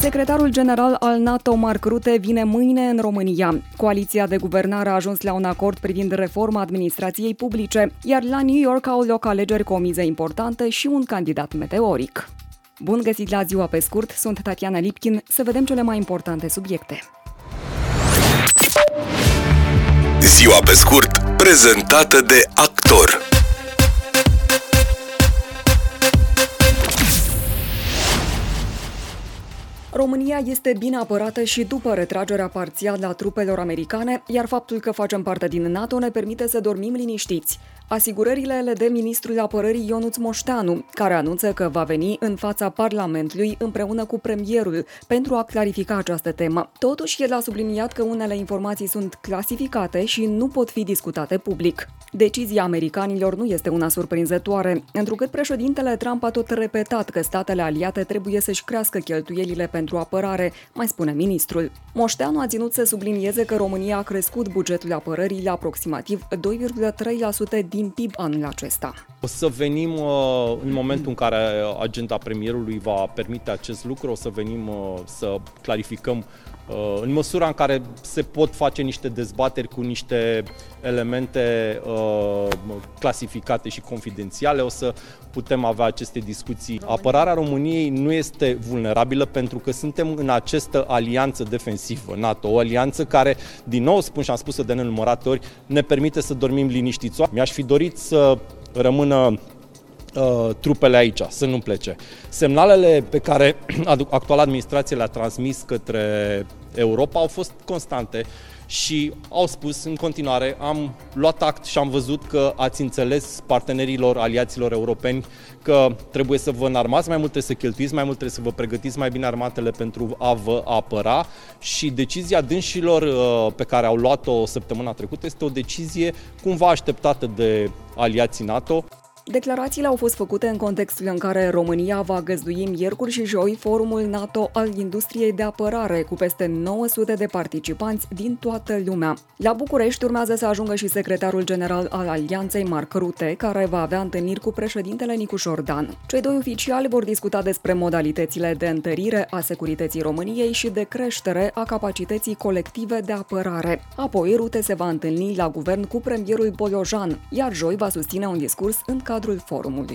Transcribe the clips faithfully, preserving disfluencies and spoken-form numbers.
Secretarul general al NATO, Mark Rutte, vine mâine în România. Coaliția de guvernare a ajuns la un acord privind reforma administrației publice, iar la New York au loc alegeri cu o miză importantă și un candidat meteoric. Bun găsit la Ziua pe scurt, sunt Tatiana Lipkin, să vedem cele mai importante subiecte. Ziua pe scurt, prezentată de Actor. România este bine apărată și după retragerea parțială a trupelor americane, iar faptul că facem parte din NATO ne permite să dormim liniștiți. Asigurările le dă ministrul apărării Ionuț Moșteanu, care anunță că va veni în fața Parlamentului împreună cu premierul pentru a clarifica această temă. Totuși, el a subliniat că unele informații sunt clasificate și nu pot fi discutate public. Decizia americanilor nu este una surprinzătoare, întrucât președintele Trump a tot repetat că statele aliate trebuie să-și crească cheltuielile pentru apărare, mai spune ministrul. Moșteanu a ținut să sublinieze că România a crescut bugetul apărării la aproximativ doi virgulă trei la sută din P I B anul acesta. O să venim uh, în momentul în care agenda premierului va permite acest lucru, o să venim uh, să clarificăm uh, în măsura în care se pot face niște dezbateri cu niște elemente uh, clasificate și confidențiale, o să putem avea aceste discuții. Apărarea României nu este vulnerabilă pentru că suntem în această alianță defensivă NATO, o alianță care, din nou spun și am spus-o de nenumărate ori, ne permite să dormim liniștiți. Mi-aș fi dorit să rămână uh, trupele aici, să nu plece. Semnalele pe care actuala administrație le-a transmis către Europa au fost constante și au spus în continuare, am luat act și am văzut că ați înțeles partenerilor, aliaților europeni că trebuie să vă înarmați mai mult, trebuie să cheltuiți mai mult, trebuie să vă pregătiți mai bine armatele pentru a vă apăra și decizia dânșilor pe care au luat-o săptămâna trecută este o decizie cumva așteptată de aliații NATO. Declarațiile au fost făcute în contextul în care România va găzdui miercuri și joi forumul NATO al industriei de apărare, cu peste nouă sute de participanți din toată lumea. La București urmează să ajungă și secretarul general al alianței, Mark Rutte, care va avea întâlniri cu președintele Nicu Șordan. Cei doi oficiali vor discuta despre modalitățile de întărire a securității României și de creștere a capacității colective de apărare. Apoi, Rutte se va întâlni la guvern cu premierul Bolojan, iar joi va susține un discurs în cadrul forumului.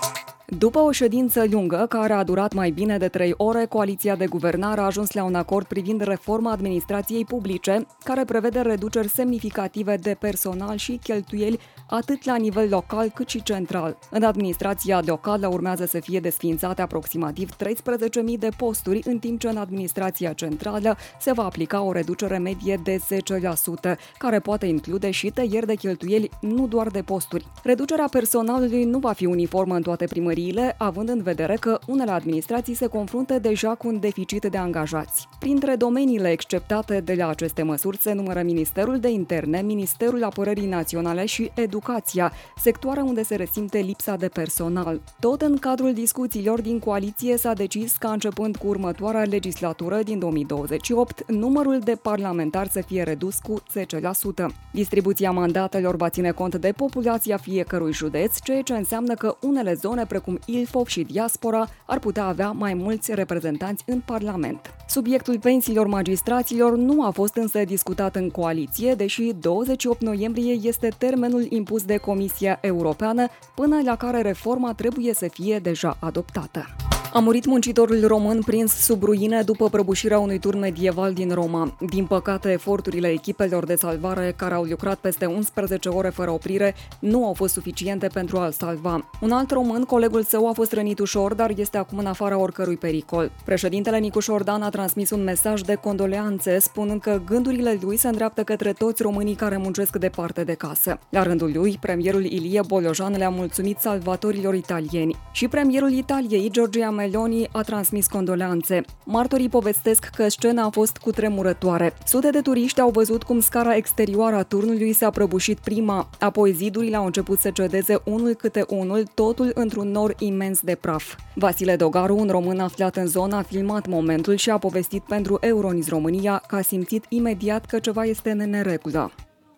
După o ședință lungă, care a durat mai bine de trei ore, coaliția de guvernare a ajuns la un acord privind reforma administrației publice, care prevede reduceri semnificative de personal și cheltuieli atât la nivel local cât și central. În administrația locală urmează să fie desființate aproximativ treisprezece mii de posturi, în timp ce în administrația centrală se va aplica o reducere medie de zece la sută, care poate include și tăieri de cheltuieli, nu doar de posturi. Reducerea personalului nu va fi uniformă în toate primăriile, având în vedere că unele administrații se confruntă deja cu un deficit de angajați. Printre domeniile exceptate de la aceste măsuri se numără Ministerul de Interne, Ministerul Apărării Naționale și Educația, sectoare unde se resimte lipsa de personal. Tot în cadrul discuțiilor din coaliție s-a decis ca începând cu următoarea legislatură din două mii douăzeci și opt, numărul de parlamentari să fie redus cu zece la sută. Distribuția mandatelor va ține cont de populația fiecărui județ, ceea ce înseamnă că unele zone precum Ilfov și Diaspora ar putea avea mai mulți reprezentanți în Parlament. Subiectul pensiilor magistraților nu a fost însă discutat în coaliție, deși douăzeci și opt noiembrie este termenul impus de Comisia Europeană, până la care reforma trebuie să fie deja adoptată. A murit muncitorul român prins sub ruine după prăbușirea unui turn medieval din Roma. Din păcate, eforturile echipelor de salvare, care au lucrat peste unsprezece ore fără oprire, nu au fost suficiente pentru a-l salva. Un alt român, colegul său, a fost rănit ușor, dar este acum în afara oricărui pericol. Președintele Nicu Șordan a transmis un mesaj de condoleanțe, spunând că gândurile lui se îndreaptă către toți românii care muncesc departe de casă. La rândul lui, premierul Ilie Bolojan le-a mulțumit salvatorilor italieni. Și premierul Italiei, Giorgia Meloni, a transmis condoleanțe. Martorii povestesc că scena a fost cutremurătoare. Sute de turiști au văzut cum scara exterioară a turnului s-a prăbușit prima, apoi zidurile au început să cedeze unul câte unul, totul într-un nor imens de praf. Vasile Dogaru, un român aflat în zonă, a filmat momentul și a povestit pentru Euronews România că a simțit imediat că ceva este în neregulă.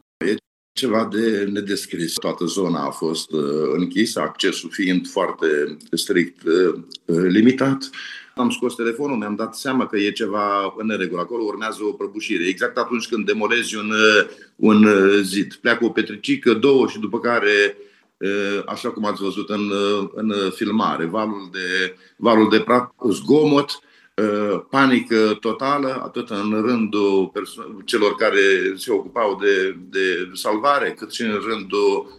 Ceva de nedescris. Toată zona a fost închisă, accesul fiind foarte strict limitat. Am scos telefonul, mi-am dat seama că e ceva în neregulă. Acolo urmează o prăbușire. Exact atunci când demolezi un, un zid. Pleacă o petricică, două și după care, așa cum ați văzut în, în filmare, valul de, valul de praf, zgomot, panică totală, atât în rândul perso- celor care se ocupau de, de salvare, cât și în rândul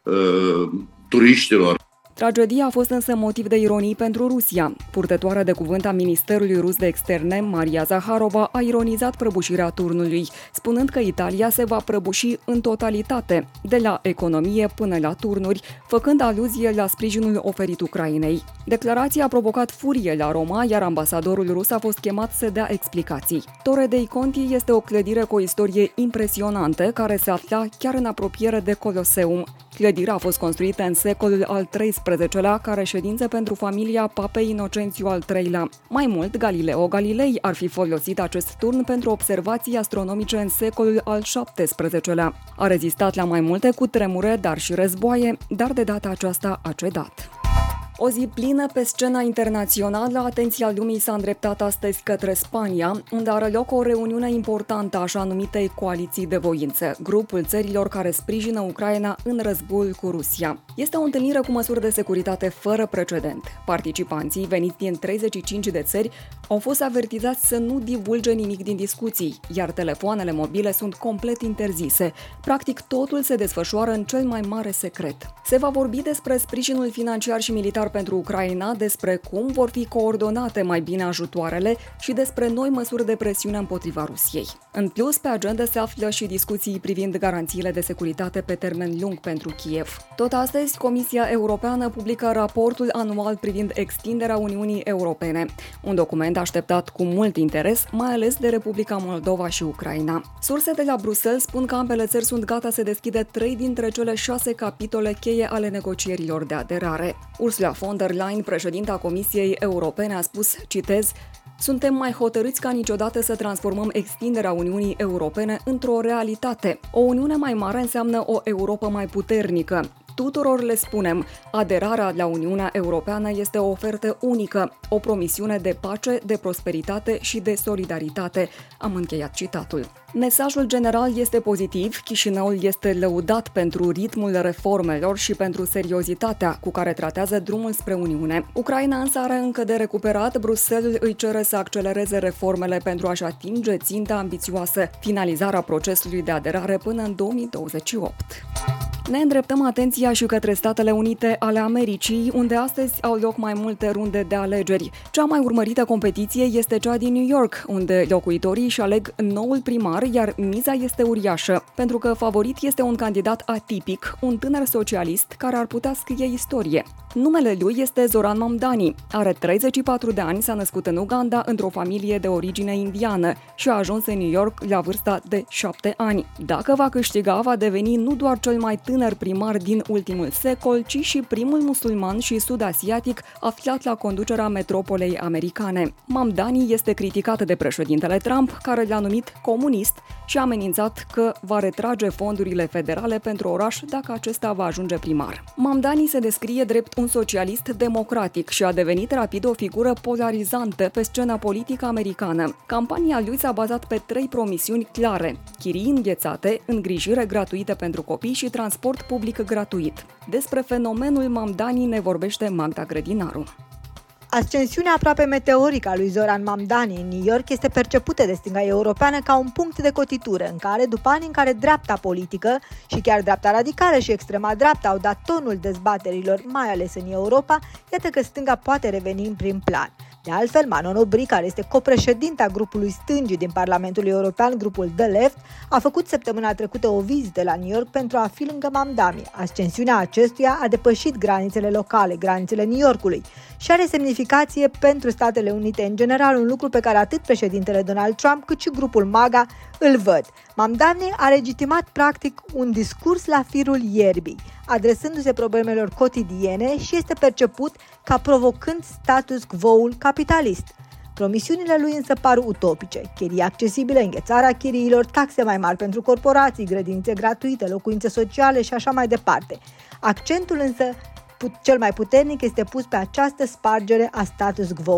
uh, turiștilor. Tragedia a fost însă motiv de ironii pentru Rusia. Purtătoarea de cuvânt a Ministerului Rus de Externe, Maria Zaharova, a ironizat prăbușirea turnului, spunând că Italia se va prăbuși în totalitate, de la economie până la turnuri, făcând aluzie la sprijinul oferit Ucrainei. Declarația a provocat furie la Roma, iar ambasadorul rus a fost chemat să dea explicații. Torre dei Conti este o clădire cu o istorie impresionantă, care se afla chiar în apropiere de Coloseum. Clădirea a fost construită în secolul al treisprezecelea ca reședință pentru familia Papei Inocențiu al treilea. Mai mult, Galileo Galilei ar fi folosit acest turn pentru observații astronomice în secolul al șaptesprezecelea. A rezistat la mai multe cutremure, dar și războaie, dar de data aceasta a cedat. O zi plină pe scena internațională, atenția lumii s-a îndreptat astăzi către Spania, unde are loc o reuniune importantă a așa numitei coaliții de voință, grupul țărilor care sprijină Ucraina în războiul cu Rusia. Este o întâlnire cu măsuri de securitate fără precedent. Participanții, veniți din treizeci și cinci de țări, au fost avertizați să nu divulge nimic din discuții, iar telefoanele mobile sunt complet interzise. Practic, totul se desfășoară în cel mai mare secret. Se va vorbi despre sprijinul financiar și militar pentru Ucraina, despre cum vor fi coordonate mai bine ajutoarele și despre noi măsuri de presiune împotriva Rusiei. În plus, pe agenda se află și discuții privind garanțiile de securitate pe termen lung pentru Kiev. Tot astăzi, Comisia Europeană publică raportul anual privind extinderea Uniunii Europene, un document așteptat cu mult interes, mai ales de Republica Moldova și Ucraina. Surse de la Bruxelles spun că ambele țări sunt gata să deschidă trei dintre cele șase capitole cheie ale negocierilor de aderare. Ursula von der Leyen, președinta Comisiei Europene, a spus, citez, "Suntem mai hotărâți ca niciodată să transformăm extinderea Uniunii Europene într-o realitate. O Uniune mai mare înseamnă o Europă mai puternică. Tuturor le spunem, aderarea la Uniunea Europeană este o ofertă unică, o promisiune de pace, de prosperitate și de solidaritate." Am încheiat citatul. Mesajul general este pozitiv, Chișinăul este lăudat pentru ritmul reformelor și pentru seriozitatea cu care tratează drumul spre Uniune. Ucraina însă are încă de recuperat, Bruxelles îi cere să accelereze reformele pentru a-și atinge ținta ambițioasă, finalizarea procesului de aderare până în două mii douăzeci și opt. Ne îndreptăm atenția și către Statele Unite ale Americii, unde astăzi au loc mai multe runde de alegeri. Cea mai urmărită competiție este cea din New York, unde locuitorii își aleg noul primar, iar miza este uriașă, pentru că favorit este un candidat atipic, un tânăr socialist care ar putea scrie istorie. Numele lui este Zoran Mamdani. Are treizeci și patru de ani, s-a născut în Uganda într-o familie de origine indiană și a ajuns în New York la vârsta de șapte ani. Dacă va câștiga, va deveni nu doar cel mai tânăr primar din ultimul secol, ci și primul musulman și sud-asiatic aflat la conducerea metropolei americane. Mamdani este criticat de președintele Trump, care l-a numit comunist și a amenințat că va retrage fondurile federale pentru oraș dacă acesta va ajunge primar. Mamdani se descrie drept un socialist democratic și a devenit rapid o figură polarizantă pe scena politică americană. Campania lui s-a bazat pe trei promisiuni clare: chirii înghețate, îngrijire gratuită pentru copii și transport public gratuit. Despre fenomenul Mamdani ne vorbește Magda Grădinaru. Ascensiunea aproape meteorică a lui Zoran Mamdani în New York este percepută de stânga europeană ca un punct de cotitură în care, după ani în care dreapta politică și chiar dreapta radicală și extrema dreapta au dat tonul dezbaterilor, mai ales în Europa, iată că stânga poate reveni în prim plan. De altfel, Manon Aubry, care este copreședinta grupului stângii din Parlamentul European, grupul The Left, a făcut săptămâna trecută o vizită la New York pentru a fi lângă Mamdani. Ascensiunea acestuia a depășit granițele locale, granițele New Yorkului, și are semnificație pentru Statele Unite în general, un lucru pe care atât președintele Donald Trump cât și grupul MAGA îl văd. Mamdani a legitimat practic un discurs la firul ierbii, adresându-se problemelor cotidiene și este perceput ca provocând status quo-ul capitalist. Promisiunile lui însă par utopice: chirii accesibile, înghețarea chiriilor, taxe mai mari pentru corporații, grădinițe gratuite, locuințe sociale și așa mai departe. Accentul însă cel mai puternic este pus pe această spargere a status quo-ului.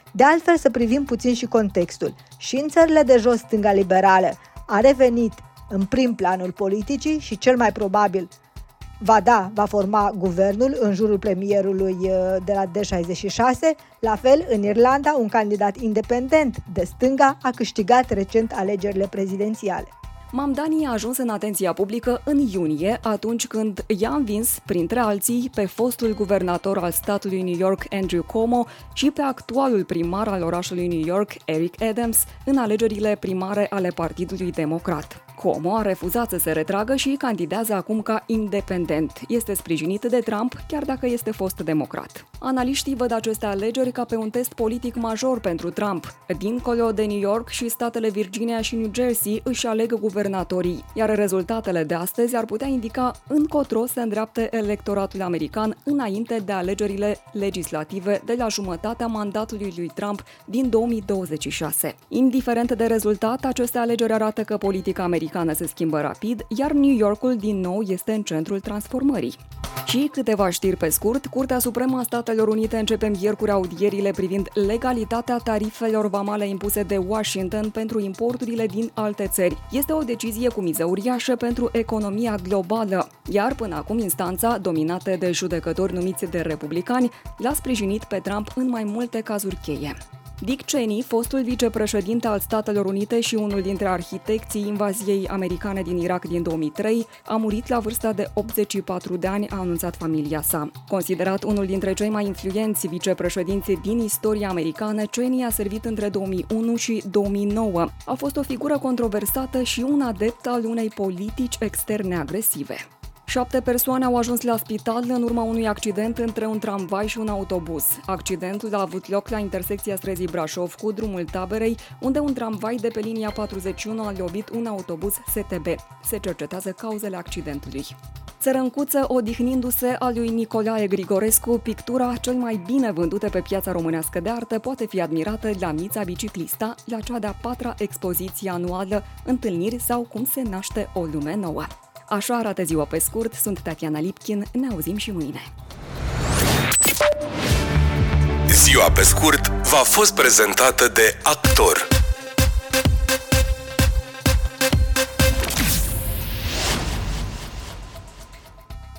De altfel, să privim puțin și contextul. Și în țările de jos, stânga liberală a revenit în prim planul politicii și cel mai probabil va da, va forma guvernul în jurul premierului de la D șaizeci și șase. La fel, în Irlanda, un candidat independent de stânga a câștigat recent alegerile prezidențiale. Mamdani a ajuns în atenția publică în iunie, atunci când i-a învins, printre alții, pe fostul guvernator al statului New York, Andrew Cuomo, și pe actualul primar al orașului New York, Eric Adams, în alegerile primare ale Partidului Democrat. Cuomo a refuzat să se retragă și candidează acum ca independent. Este sprijinit de Trump, chiar dacă este fost democrat. Analiștii văd aceste alegeri ca pe un test politic major pentru Trump. Dincolo de New York și statele Virginia și New Jersey își aleg guvernatorii, iar rezultatele de astăzi ar putea indica încotro se îndreaptă electoratul american înainte de alegerile legislative de la jumătatea mandatului lui Trump din două mii douăzeci și șase. Indiferent de rezultat, aceste alegeri arată că politica americană se schimbă rapid, iar New Yorkul din nou este în centrul transformării. Și câteva știri pe scurt, Curtea Supremă a Statelor Unite începe miercuri audierile privind legalitatea tarifelor vamale impuse de Washington pentru importurile din alte țări. Este o decizie cu miză uriașă pentru economia globală, iar până acum instanța, dominată de judecători numiți de republicani, l-a sprijinit pe Trump în mai multe cazuri cheie. Dick Cheney, fostul vicepreședinte al Statelor Unite și unul dintre arhitecții invaziei americane din Irak din două mii trei, a murit la vârsta de optzeci și patru de ani, a anunțat familia sa. Considerat unul dintre cei mai influenți vicepreședinți din istoria americană, Cheney a servit între două mii unu și două mii nouă. A fost o figură controversată și un adept al unei politici externe agresive. Șapte persoane au ajuns la spital în urma unui accident între un tramvai și un autobuz. Accidentul a avut loc la intersecția străzii Brașov cu drumul Taberei, unde un tramvai de pe linia patruzeci și unu a lovit un autobuz S T B. Se cercetează cauzele accidentului. Țărâncuță odihnindu-se a lui Nicolae Grigorescu, pictura cel mai bine vândută pe piața românească de artă, poate fi admirată la Mița Biciclista, la cea de-a patra expoziție anuală Întâlniri sau cum se naște o lume nouă. Așa arată ziua pe scurt, sunt Tatiana Lipkin, ne auzim și mâine. Ziua pe scurt v-a fost prezentată de Actor.